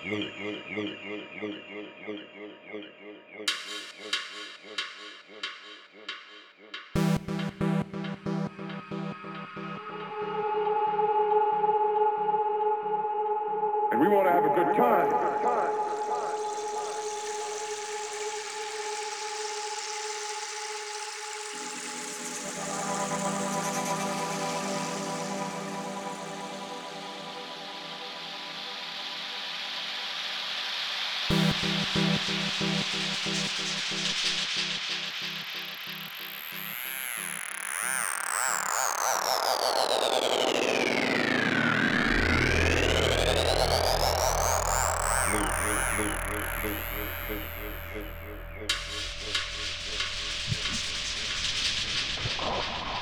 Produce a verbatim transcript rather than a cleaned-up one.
And we want to have a good time. Thank you.